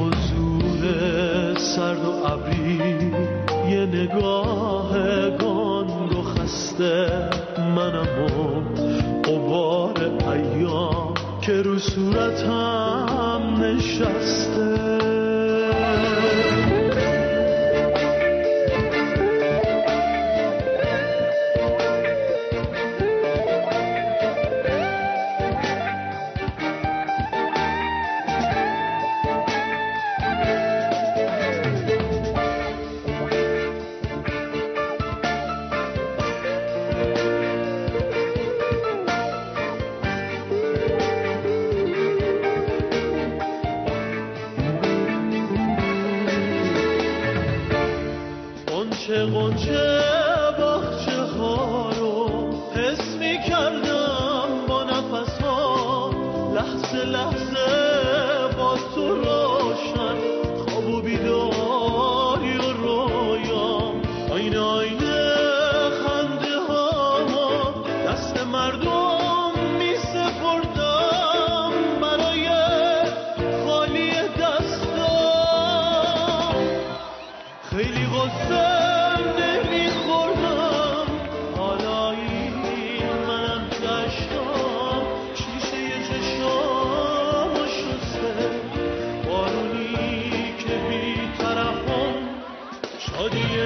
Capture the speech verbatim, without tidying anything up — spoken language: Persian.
حضور سرد و ابری، یه نگاه گنگ و خسته منم و غبار ایام که رو صورتم نشسته. قنچه باغچه ها رو حس می کردم با نفس ها، لحظه لحظه با تو روشن، خواب و بیداری و رویام، آینه آینه خنده ها، دست مردم می سپردم برای خالی دستم. خیلی غصه Oh,